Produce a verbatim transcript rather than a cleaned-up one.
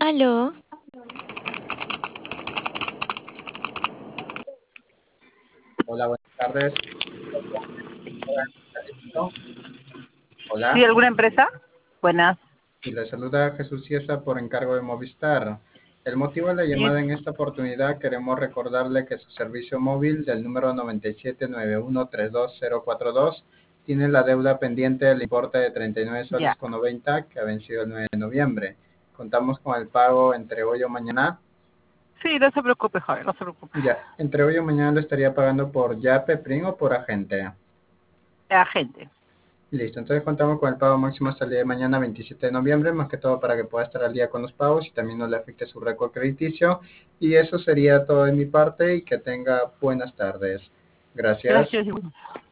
Aló, Hola, buenas tardes. ¿Sí, Hola, alguna empresa? Buenas. y le saluda Jesús Ciesa por encargo de Movistar. El motivo de la Sí, llamada en esta oportunidad queremos recordarle que su servicio móvil del número nueve siete nueve uno tres dos cero cuatro dos tiene la deuda pendiente del importe de treinta y nueve soles ya. con noventa que ha vencido el nueve de noviembre. Contamos con el pago entre hoy o mañana. Sí, no se preocupe, joven, no se preocupe. Ya, entre hoy o mañana lo estaría pagando por Yape, Prim o por agente. Agente. Listo, entonces contamos con el pago máximo hasta el día de mañana, veintisiete de noviembre, más que todo para que pueda estar al día con los pagos y también no le afecte su récord crediticio. Y eso sería todo de mi parte y que tenga buenas tardes. Gracias. Gracias.